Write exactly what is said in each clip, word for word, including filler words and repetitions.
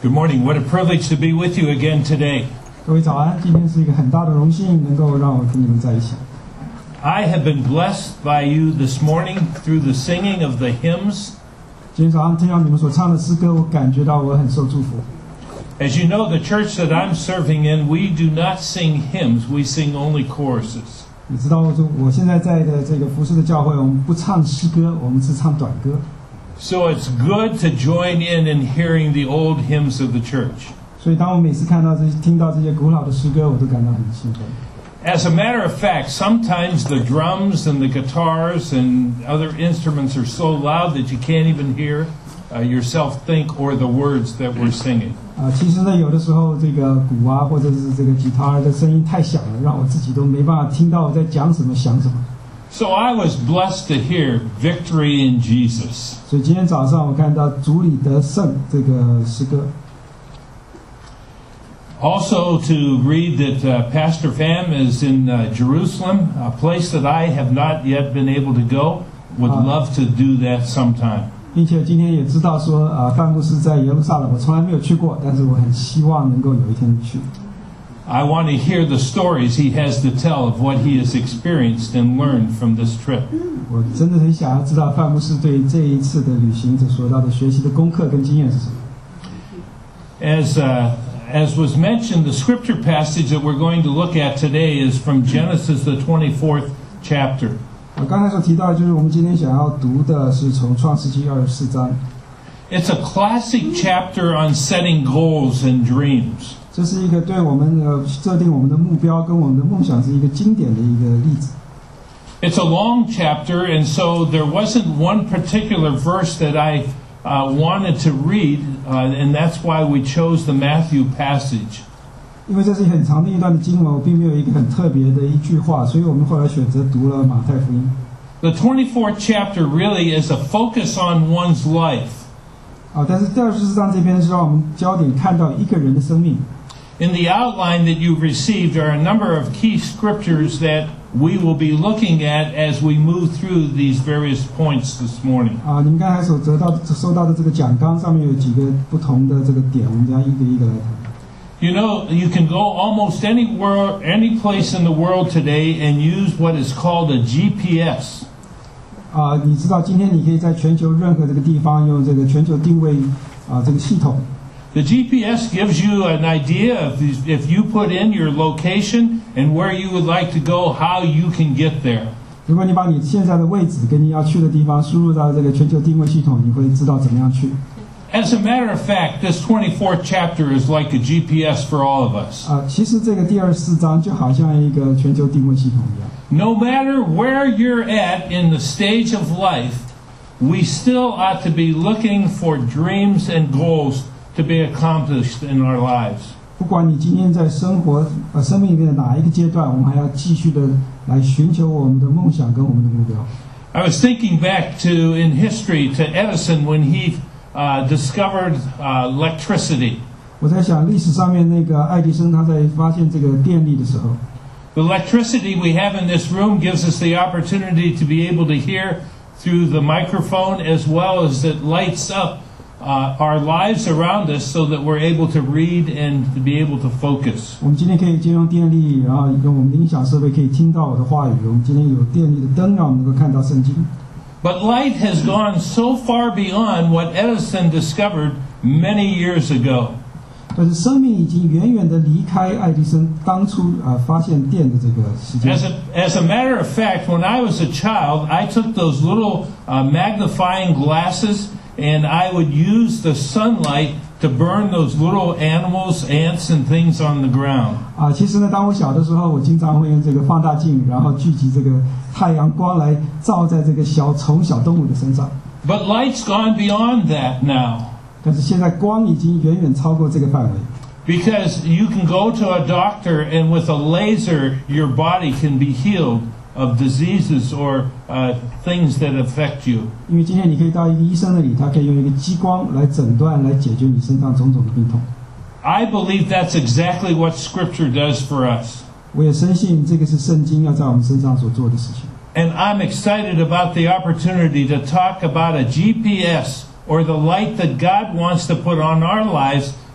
Good morning. What a privilege to be with you again today. 各位早安，今天是一个很大的荣幸，能够让我跟你们在一起。 I have been blessed by you this morning through the singing of the hymns. 今天早上听到你们所唱的诗歌，我感觉到我很受祝福。 As you know, the church that I'm serving in, we do not sing hymns. We sing only choruses. 你知道，我现在在的这个服侍的教会，我们不唱诗歌，我们是唱短歌。 So it's good to join in in hearing the old hymns of the church. 所以，当我每次看到这、听到这些古老的诗歌，我都感到很兴奋。 As a matter of fact, sometimes the drums and the guitars and other instruments are so loud that you can't even hear uh, yourself think or the words that we're singing. 啊，其实呢，有的时候这个鼓啊，或者是这个吉他的声音太响了，让我自己都没办法听到我在讲什么、想什么。 So I was blessed to hear "Victory in Jesus." 所以今天早上我看到主里得胜这个诗歌。 Also to read that uh, Pastor Pham is in uh, Jerusalem, a place that I have not yet been able to go. Would love to do that sometime. 并且今天也知道说啊，范牧师在耶路撒冷，我从来没有去过，但是我很希望能够有一天去。 I want to hear the stories he has to tell of what he has experienced and learned from this trip. 我真的很想要知道范牧师对这一次的旅行所到的学习的功课跟经验是什么。 As uh, as was mentioned, the scripture passage that we're going to look at today is from Genesis, the twenty-fourth chapter. 我刚才所提到的就是我们今天想要读的是从创世纪二十四章。 It's a classic chapter on setting goals and dreams. 这是一个对我们呃设定我们的目标跟我们的梦想是一个经典的一个例子。 It's a long chapter, and so there wasn't one particular verse that I uh, wanted to read, uh, and that's why we chose the Matthew passage. 因为这是很长的一段的经文，我并没有一个很特别的一句话，所以我们后来选择读了马太福音。 The twenty-fourth chapter really is a focus on one's life. 啊，但是第二十四章这边是让我们焦点看到一个人的生命。 In the outline that you've received are a number of key scriptures that we will be looking at as we move through these various points this morning. 啊，你们刚才所得到收到的这个讲纲上面有几个不同的这个点，我们将一个一个来谈。 You know, you can go almost anywhere, any place in the world today and use what is called a G P S. 啊，你知道今天你可以在全球任何这个地方用这个全球定位啊这个系统。 The G P S gives you an idea of these, if you put in your location and where you would like to go, how you can get there. 如果你把你现在的位置跟你要去的地方输入到这个全球定位系统，你会知道怎么样去。 As a matter of fact, this twenty-fourth chapter is like a G P S for all of us. 啊，其实这个第二十四章就好像一个全球定位系统一样。 No matter where you're at in the stage of life, we still ought to be looking for dreams and goals to be accomplished in our lives. 不管你今天在生活呃生命里面的哪一个阶段，我们还要继续的来寻求我们的梦想跟我们的目标。 I was thinking back to in history to Edison when he uh, discovered uh, electricity. 我在想历史上面那个爱迪生他在发现这个电力的时候。 The electricity we have in this room gives us the opportunity to be able to hear through the microphone as well as it lights up uh, our lives around us so that we're able to read and to be able to focus. 我们今天可以借用电力，然后用我们的音响设备可以听到我的话语。我们今天有电力的灯，让我们能够看到圣经。 But light has gone so far beyond what Edison discovered many years ago. 但是生命已经远远的离开爱迪生当初啊、呃、发现电的这个时间。 As a, as a matter of fact, when I was a child, I took those little uh, magnifying glasses and I would use the sunlight to burn those little animals, ants, and things on the ground. 啊，其实呢，当我小的时候，我经常会用这个放大镜，然后聚集这个太阳光来照在这个小虫、小动物的身上。 But light's gone beyond that now. 但是现在光已经远远超过这个范围。 Because you can go to a doctor and with a laser, your body can be healed of diseases or uh, things that affect you. 因为今天你可以到一个医生那里，他可以用一个激光来诊断、来解决你身上种种的病痛。 I believe that's exactly what Scripture does for us. 我也深信这个是圣经要在我们身上所做的事情。 And I'm excited about the opportunity to talk about a G P S or the light that God wants to put on our lives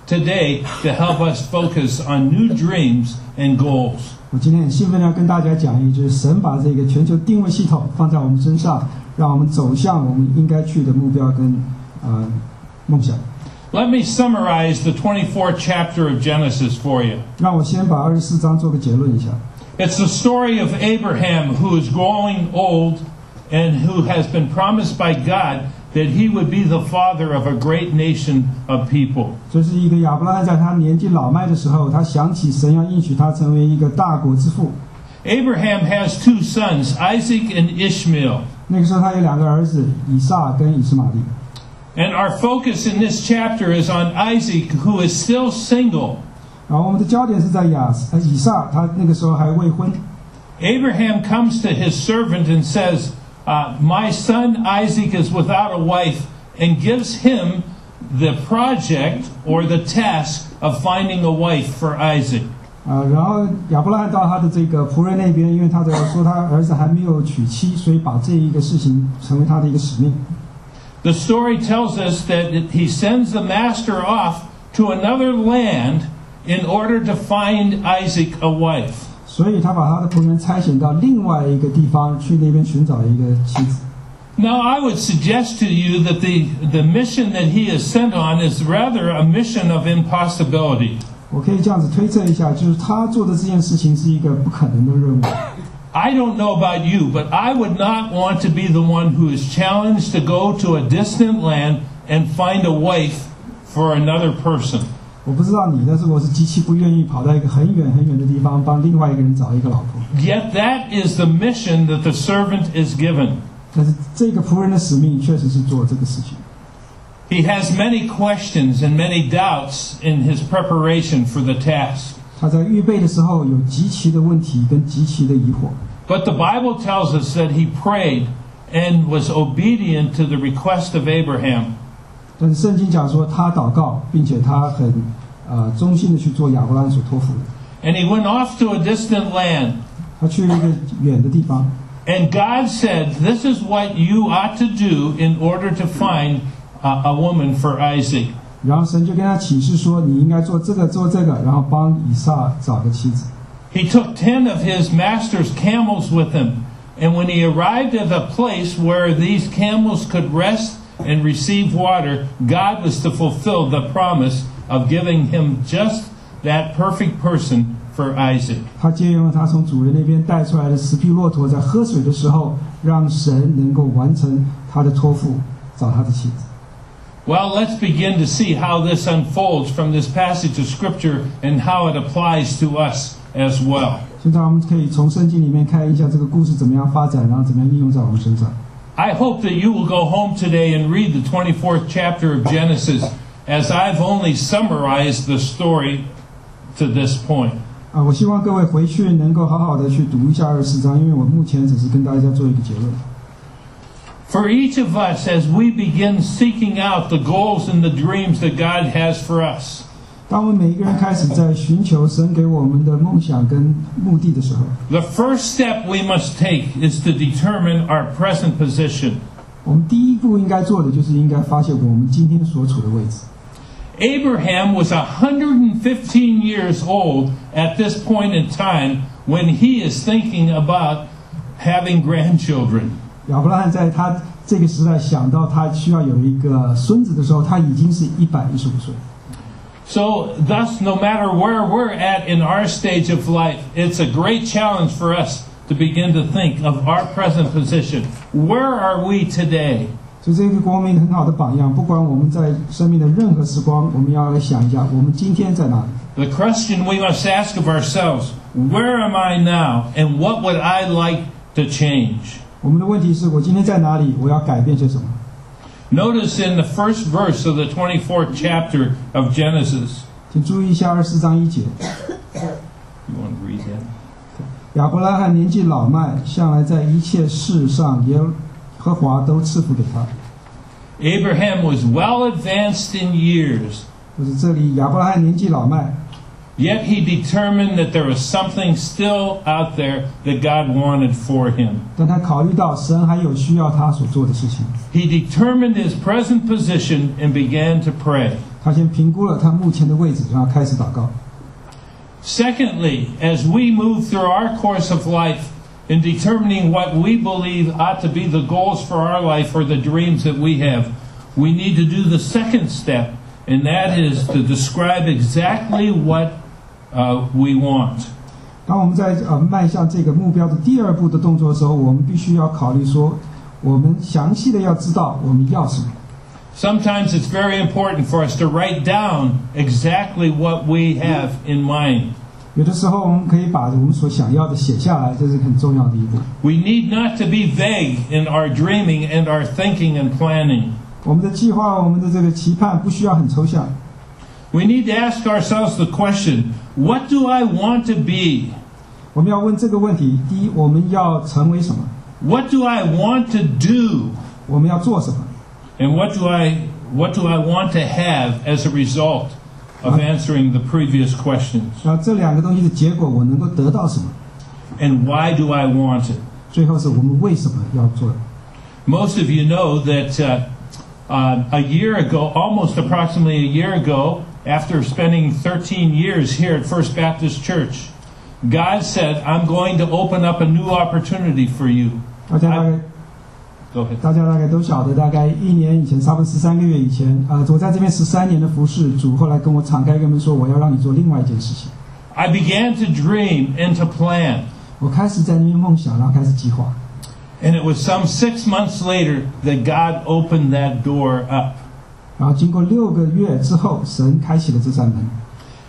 today to help us focus on new dreams and goals. 我今天很兴奋地要跟大家讲一，就是神把这个全球定位系统放在我们身上，让我们走向我们应该去的目标跟呃梦想。 Let me summarize the twenty-fourth chapter of Genesis for you. 让我先把二十四章做个结论一下。 It's the story of Abraham, who is growing old and who has been promised by God that he would be the father of a great nation of people. 这是一个亚伯拉罕在他年纪老迈的时候，他想起神要应许他成为一个大国之父。 Abraham has two sons, Isaac and Ishmael. 那个时候他有两个儿子，以撒跟以实玛利。 And our focus in this chapter is on Isaac, who is still single. 然后我们的焦点是在亚呃以撒，他那个时候还未婚。 Abraham comes to his servant and says, uh, "My son Isaac is without a wife," and gives him the project or the task of finding a wife for Isaac. 啊、呃，然后亚伯拉罕到他的这个仆人那边，因为他的说他儿子还没有娶妻，所以把这一个事情成为他的一个使命。 The story tells us that he sends the master off to another land in order to find Isaac a wife. 所以他把他的仆人差遣到另外一个地方去那边寻找一个妻子。 Now, I would suggest to you that the, the mission that he is sent on is rather a mission of impossibility. 我可以这样子推测一下，就是他做的这件事情是一个不可能的任务。 I don't know about you, but I would not want to be the one who is challenged to go to a distant land and find a wife for another person. 我不知道你，但是我是极其不愿意跑到一个很远很远的地方帮另外一个人找一个老婆。 Yet that is the mission that the servant is given. 但是这个仆人的使命确实是做这个事情。 He has many questions and many doubts in his preparation for the task. 他在预备的时候有极其的问题跟极其的疑惑。 But the Bible tells us that he prayed and was obedient to the request of Abraham. 但是圣经讲说他祷告，并且他很呃忠心的去做亚伯拉罕所托付的。 And he went off to a distant land. 他去了一个远的地方。 And God said, "This is what you ought to do in order to find a, a woman for Isaac." 然后神就跟他启示说，你应该做这个做这个，然后帮以撒找个妻子。 He took ten of his master's camels with him, and when he arrived at a place where these camels could rest and receive water, God was to fulfill the promise of giving him just that perfect person for Isaac. 他借用了他从主人那边带出来的十匹骆驼，在喝水的时候，让神能够完成他的托付，找他的妻子。 Well, let's begin to see how this unfolds from this passage of Scripture and how it applies to us as well. 现在我们可以从圣经里面看一下这个故事怎么样发展，然后怎么样应用在我们身上。 I hope that you will go home today and read the twenty-fourth chapter of Genesis, as I've only summarized the story to this point. 啊，我希望各位回去能够好好的去读一下二十四章，因为我目前只是跟大家做一个结论。 For each of us, as we begin seeking out the goals and the dreams that God has for us, 当我们每一个人开始在寻求神给我们的梦想跟目的的时候， the first step we must take is to determine our present position. 我们第一步应该做的就是应该发现我们今天所处的位置。 Abraham was one hundred fifteen years old at this point in time when he is thinking about having grandchildren. 亚伯拉罕在他这个时代想到他需要有一个孙子的时候，他已经是一百一十五岁。 So, thus, no matter where we're at in our stage of life, it's a great challenge for us to begin to think of our present position. Where are we today? 所以这个给我们一个很好的榜样，不管我们在生命的任何时光，我们要来想一下，我们今天在哪里。 The question we must ask of ourselves, where am I now, and what would I like to change? 我们的问题是我今天在哪里，我要改变些什么。 Notice in the first verse of the twenty-fourth chapter of Genesis. 请注意一下二十四章一节。 You want to read that? 亚伯拉罕年纪老迈，向来在一切事上耶和华都赐福给他。 Abraham was well advanced in years. 就是这里亚伯拉罕年纪老迈， Yet he determined that there was something still out there that God wanted for him. 但他考虑到神还有需要他所做的事情， He determined his present position and began to pray. 他先评估了他目前的位置，然后开始祷告。 Secondly, as we move through our course of life in determining what we believe ought to be the goals for our life or the dreams that we have, we need to do the second step, and that is to describe exactly what uh, we want. 当我们在呃迈向这个目标的第二步的动作的时候，我们必须要考虑说，我们详细的要知道我们要什么。 Sometimes it's very important for us to write down exactly what we have in mind. 有的时候我们可以把我们所想要的写下来，这是很重要的一步。 We need not to be vague in our dreaming and our thinking and planning. 我们的计划，我们的这个期盼不需要很抽象。 We need to ask ourselves the question, what do I want to be? 我们要问这个问题：第一，我们要成为什么？ What do I want to do? 我们要做什么？ And what do I what do I want to have as a result of answering the previous questions? 那这两个东西的结果，我能够得到什么？ And why do I want it? 最后是我们为什么要做？ Most of you know that uh, uh, a year ago, almost approximately a year ago, after spending thirteen years here at First Baptist Church, God said, I'm going to open up a new opportunity for you. 大家大概 Go ahead. 大家大概都晓得，大概一年以前，差不多十三个月以前，呃，我在这边十三年的服侍，主后来跟我敞开跟门说，我要让你做另外一件事情。 I began to dream and to plan. 我开始在那边梦想，然后开始计划。 And it was some six months later that God opened that door up. 然后经过六个月之后，神开启了这扇门。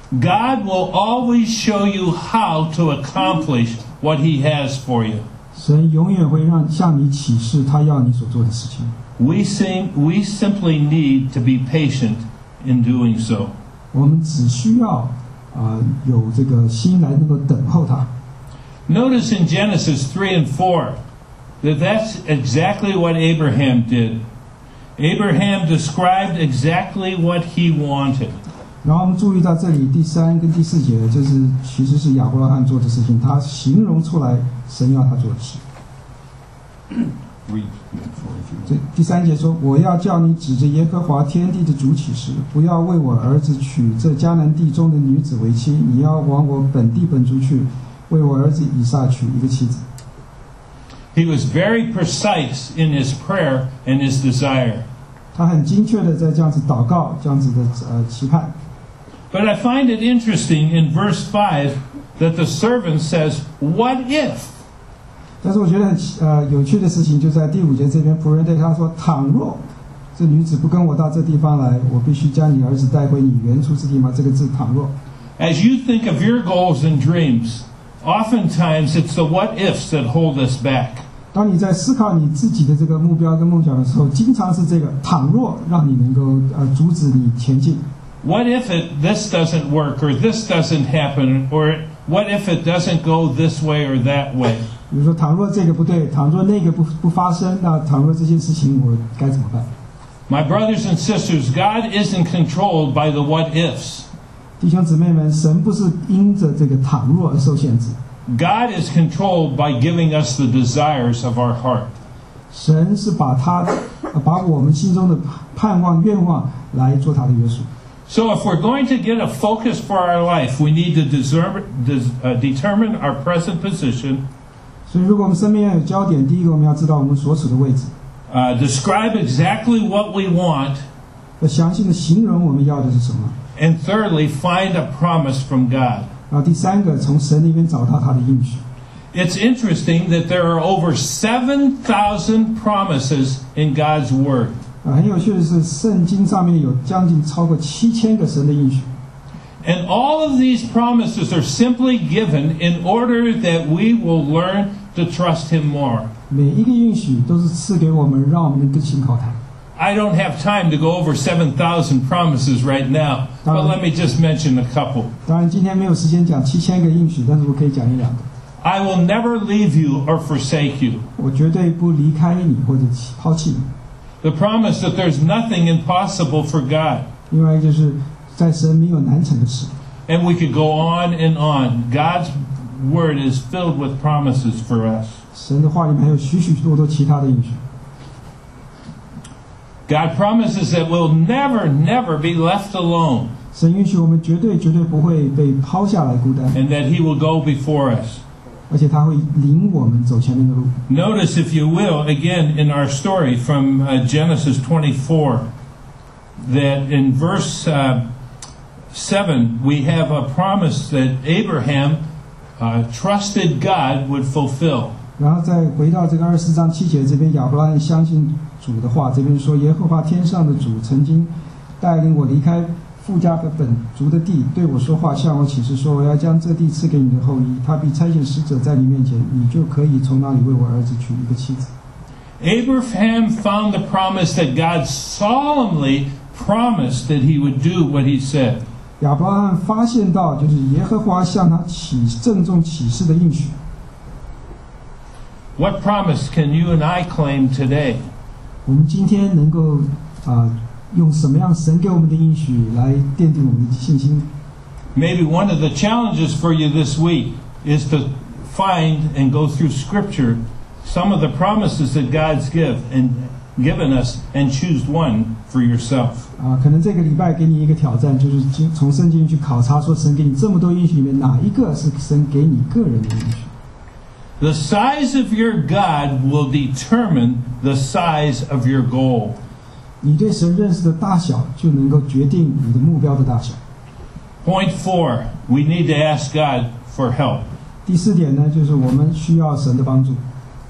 God will always show you how to accomplish what He has for you. 神永远会让向你启示他要你所做的事情。 We seem, we simply need to be patient in doing so. 我们只需要啊、呃、有这个心来能够等候他。 Notice in Genesis three and four that that's exactly what Abraham did. Abraham described exactly what he wanted. 然后我们注意到这里第三跟第四节，就是其实是亚伯拉罕做的事情，他形容出来神要他做的事。这第三节说：“我要叫你指着耶和华天地的主起誓，不要为我儿子娶这迦南地中的女子为妻，你要往我本地本族去，为我儿子以撒娶一个妻子。” He was very precise in his prayer and his desire. 他很精确的在这样子祷告，这样子的呃期盼。 But I find it interesting in verse five that the servant says, "What if?" 但是我觉得很呃有趣的事情就在第五节这边，仆人对他说：“倘若这女子不跟我到这地方来，我必须将你儿子带回你原出之地吗？”这个字“倘若”。 As you think of your goals and dreams, oftentimes it's the what ifs that hold us back. 当你在思考你自己的这个目标跟梦想的时候，经常是这个“倘若”让你能够呃阻止你前进。 What if it, this doesn't work, or this doesn't happen, or what if it doesn't go this way or that way? 比如说，倘若这个不对，倘若那个不不发生，那倘若这件事情我该怎么办？ My brothers and sisters, God isn't controlled by the what ifs. 弟兄姊妹们，神不是因着这个倘若而受限制， God is controlled by giving us the desires of our heart. 神是把他呃把我们心中的盼望、愿望来做他的约束。 So if we're going to get a focus for our life, we need to deserve, des, uh, determine our present position, 所以，如果我们生命要有焦点，第一个我们要知道我们所处的位置， uh, describe exactly what we want, 要详细的形容我们要的是什么。 and thirdly, find a promise from God. 然后第三个，从神那边找到他的应许。 It's interesting that there are over seven thousand promises in God's Word. 啊，很有趣的是，圣经上面有将近超过七千个神的应许。 And all of these promises are simply given in order that we will learn to trust Him more. 每一个应许都是赐给我们，让我们能更信靠他。 I don't have time to go over seven thousand promises right now, but let me just mention a couple. 当然，今天没有时间讲七千个应许，但是我可以讲一两个。 I will never leave you or forsake you. 我绝对不离开你或者抛弃你。 The promise that there's nothing impossible for God. 另外就是在神没有难成的事。 And we could go on and on. God's Word is filled with promises for us. 神的话里面还有许许多多其他的应许。 God promises that we'll never, never be left alone, 神允许我们绝对绝对不会被抛下来孤单， and that He will go before us. 而且他会领我们走前面的路。 Notice, if you will, again in our story from uh, Genesis twenty-four, that in verse uh, seven we have a promise that Abraham uh, trusted God would fulfill. 然后再回到这个二十四章七节这边，亚伯拉罕相信主的话，这边说耶和华天上的主曾经带领我离开父家和本族的地，对我说话，向我启示说，我要将这地赐给你的后裔，他必差遣使者在你面前，你就可以从那里为我儿子娶一个妻子。 Abraham found the promise that God solemnly promised that he would do what he said. 亚伯拉罕发现到，就是耶和华向他启郑重启示的应许。 What promise can you and I claim today? 我们今天能够啊、呃，用什么样神给我们的应许来奠定我们的信心？ Maybe one of the challenges for you this week is to find and go through Scripture some of the promises that God's give and given us, and choose one for yourself. 啊，可能这个礼拜给你一个挑战，就是经从圣经去考察，说神给你这么多应许里面，哪一个是神给你个人的应许？ The size of your God will determine the size of your goal. 你对神认识的大小，就能够决定你的目标的大小。 Point four, we need to ask God for help. 第四点呢，就是我们需要神的帮助。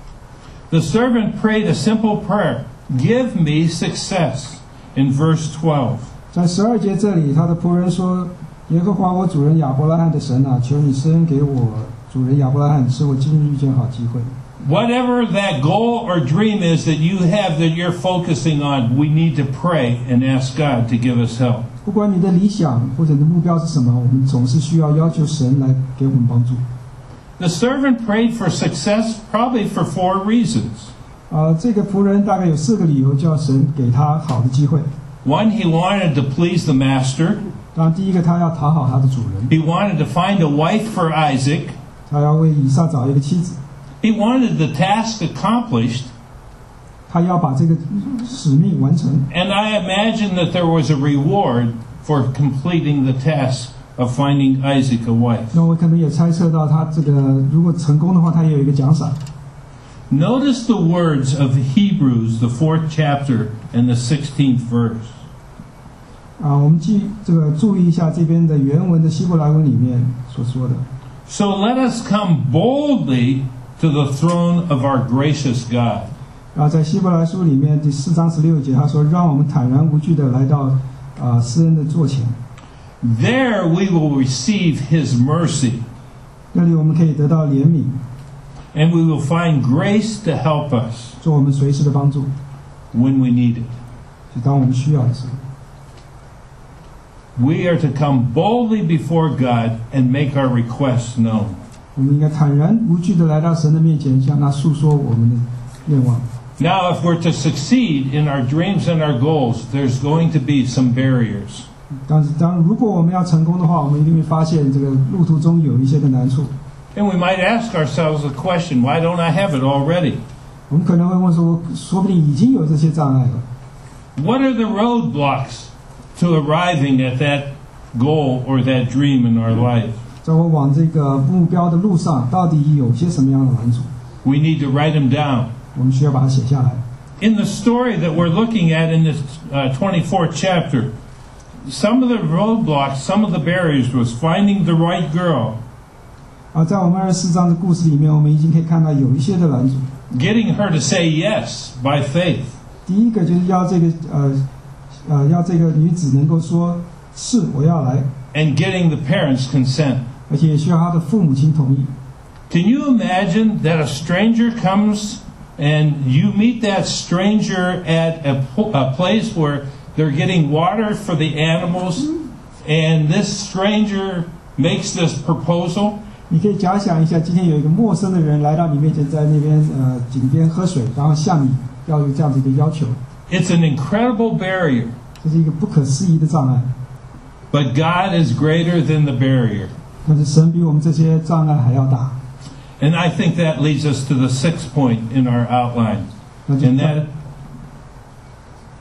The servant prayed a simple prayer, "Give me success," in verse twelve. 在十二节这里，他的仆人说：“耶和华我主人亚伯拉罕的神啊，求你施恩给我主人亚伯拉罕，使我今日遇见好机会。” Whatever that goal or dream is that you have that you're focusing on, we need to pray and ask God to give us help. 不管你的理想或者你的目标是什么，我们总是需要要求神来给我们帮助。 The servant prayed for success probably for four reasons. 啊、这个仆人大概有四个理由，叫神给他好的机会。 One, he wanted to please the master. 当然，第一个他要讨好他的主人， He wanted to find a wife for Isaac. 他要为以撒找一个妻子， He wanted the task accomplished. 他要把这个使命完成。 And I imagine that there was a reward for completing the task of finding Isaac a wife. 那我可能也猜测到，他这个如果成功的话，他也有一个奖赏。 Notice the words of Hebrews, the fourth chapter and the sixteenth verse. 啊，我们记这个注意一下这边的原文的希伯来文里面所说的。 So let us come boldly to the throne of our gracious God. 然后在希伯来书里面第四章十六节，他说：“让我们坦然无惧的来到啊施恩的座前， There we will receive His mercy, 那里我们可以得到怜悯， and we will find grace to help us 做我们随时的帮助， when we need it. 就当我们需要的时候。 We are to come boldly before God and make our requests known. 我们应该坦然无惧的来到神的面前，向他诉说我们的愿望。 Now, if we're to succeed in our dreams and our goals, there's going to be some barriers. 但是，当如果我们要成功的话，我们一定会发现这个路途中有一些的难处。 And we might ask ourselves the question, why don't I have it already? 我们可能会问说，说不定已经有这些障碍了。 What are the roadblocks to arriving at that goal or that dream in our life? 在我往这个目标的路上，到底有些什么样的难处？ We need to write them down. 我们需要把它写下来。 In the story that we're looking at in this uh, twenty-fourth chapter, some of the roadblocks, some of the barriers was finding the right girl, 啊，在我们二十四章的故事里面，我们已经可以看到有一些的难处。 getting her to say yes by faith. 第一个就是要这个呃呃要这个女子能够说是我要来， And getting the parents' consent. 而且也需要她的父母亲同意。 Can you imagine that a stranger comes and you meet that stranger at a, po- a place where they're getting water for the animals, and this stranger makes this proposal? 你可以假想一下，今天有一个陌生的人来到你面前，在那边呃井边喝水，然后向你要有这样子一个要求， It's an incredible barrier, 这是一个不可思议的障碍。 but God is greater than the barrier. 但是神比我们这些障碍还要大。 And I think that leads us to the sixth point in our outline. 那就 And that,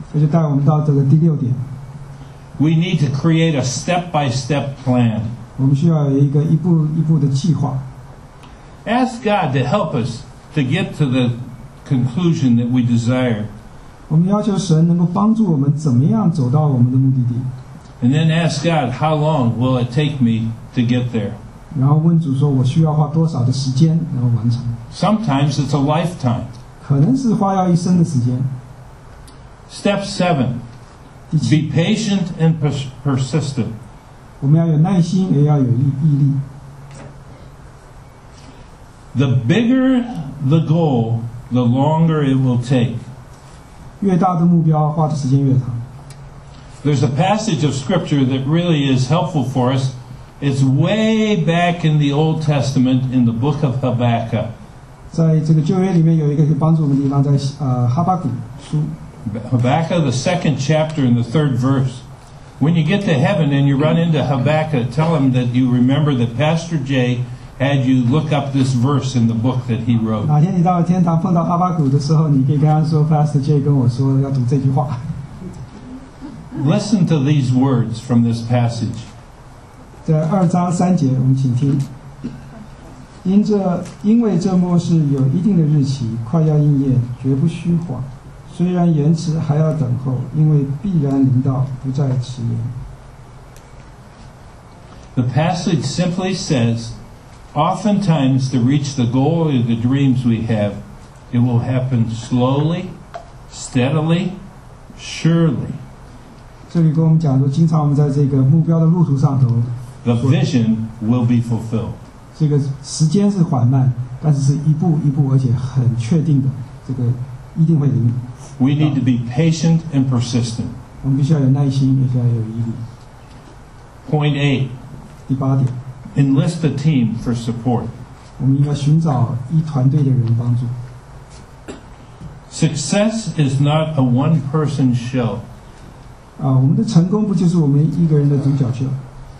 这就带我们到这个第六点， We need to create a step-by-step plan. 我们需要有一个一步一步的计划。 Ask God to help us to get to the conclusion that we desire. 我们要求神能够帮助我们怎么样走到我们的目的地， And then ask God, how long will it take me to get there? 然后问主说我需要花多少的时间然后完成， Sometimes it's a lifetime. 可能是花要一生的时间。 Step seven, 第 be 七， patient and pers- persistent. 我们要有耐心，也要有毅毅力。 The bigger the goal, the longer it will take. 越大的目标，花的时间越长。 There's a passage of Scripture that really is helpful for us. It's way back in the Old Testament in the book of Habakkuk. 在这个旧约里面有一个可以帮助我们的地方，在呃哈巴谷书 Habakkuk, the second chapter and the third verse. When you get to heaven and you run into Habakkuk, tell him that you remember that Pastor Jay had you look up this verse in the book that he wrote. 哪天你到了天堂碰到哈巴谷的时候，你可以跟他说 ，Pastor J 跟我说要读这句话。 Listen to these words from this passage. 在二章三节，我们请听。因这因为这末世有一定的日期，快要应验，绝不虚晃。虽然延迟，还要等候，因为必然临到，不再迟延。 The passage simply says, oftentimes to reach the goal or the dreams we have, it will happen slowly, steadily, surely. 这里跟我们讲说，经常我们在这个目标的路途上头， The vision will be fulfilled. 这个时间是缓慢，但是是一步一步，而且很确定的，这个一定会临。 We need to be patient and persistent. 我们必须要有耐心，也需要有毅力。 Point eight, 第八点， enlist a team for support. 我们应该寻找一团队的人帮助。 Success is not a one-person show. 啊，我们的成功不就是我们一个人的独角秀？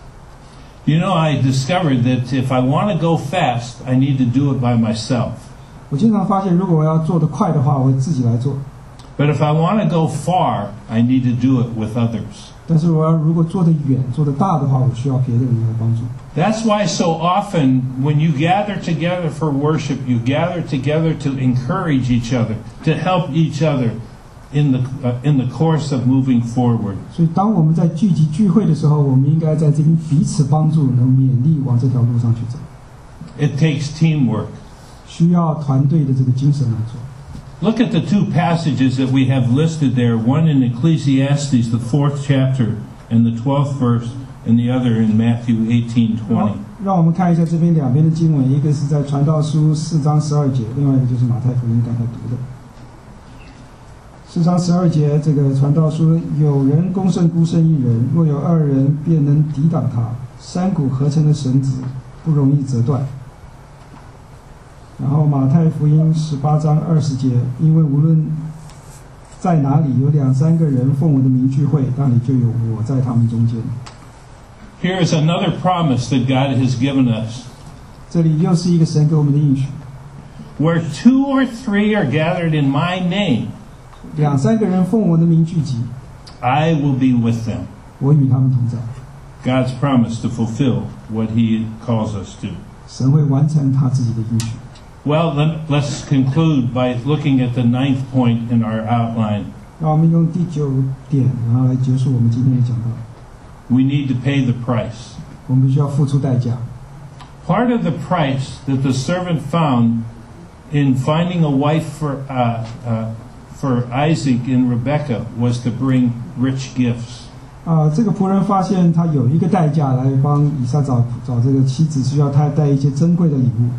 You know, I discovered that if I want to go fast, I need to do it by myself. 我经常发现，如果我要做得快的话，我会自己来做； But if I want to go far, I need to do it with others. 但是我要如果做得远、做得大的话，我需要别的人来帮助。 That's why so often when you gather together for worship, you gather together to encourage each other, to help each other in the uh, in the course of moving forward. 所以，当我们在聚集聚会的时候，我们应该在这边彼此帮助，能勉励往这条路上去走。 It takes teamwork. 需要团队的这个精神来做。 Look at the two passages that we have listed there, one in Ecclesiastes, the fourth chapter, and the twelfth verse, and the other in Matthew eighteen 好 twenty. 让我们看一下这边两边的经文，一个是在传道书四章十二节，另外一个就是马太福音刚才读的。四章十二节，这个传道书有人攻胜孤身一人，若有二人，便能抵挡他。三股合成的绳子不容易折断。然后马太福音十八章二十节，因为无论在哪里有两三个人奉我的名聚会，那里就有我在他们中间。 Here is another promise that God has given us. 这里又是一个神给我们的应许。 Where two or three are gathered in my name, 两三个人奉我的名聚集， I will be with them. 我与他们同在。 God's promise to fulfill what He calls us to. 神会完成他自己的应许。 Well, then let's conclude by looking at the ninth point in our outline. 让我们用第九点，然后来结束我们今天的讲道。 We need to pay the price. 我们必须要付出代价。 Part of the price that the servant found in finding a wife for uh, uh, for Isaac and Rebekah was to bring rich gifts. 啊，这个仆人发现他有一个代价来帮以撒找找这个妻子，需要他带一些珍贵的礼物。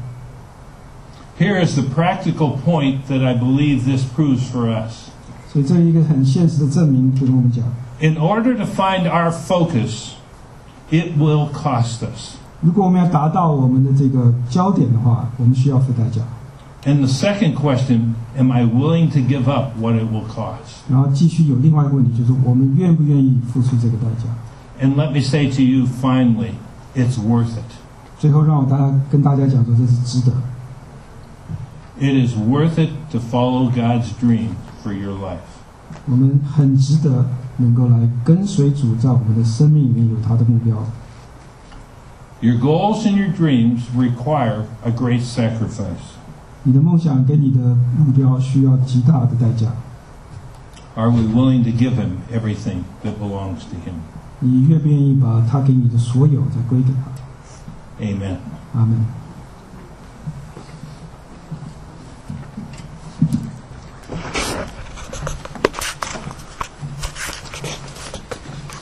Here is the practical point that I believe this proves for us. 所以这一个很现实的证明跟我们讲， In order to find our focus, it will cost us. 如果我们要达到我们的这个焦点的话，我们需要付代价。 And the second question, am I willing to give up what it will cost? 然后继续有另外一个问题，就是我们愿不愿意付出这个代价？ And let me say to you finally, it's worth it. 最后让我大家跟大家讲说，这是值得。 It is worth it to follow God's dream for your life. 我们很值得能够来跟随主，在我们的生命里面有他的目标。 Your goals and your dreams require a great sacrifice. 你的梦想跟你的目标需要极大的代价。 Are we willing to give him everything that belongs to him? 你愿不愿意把他给你的所有再归给他？ Amen. 阿门。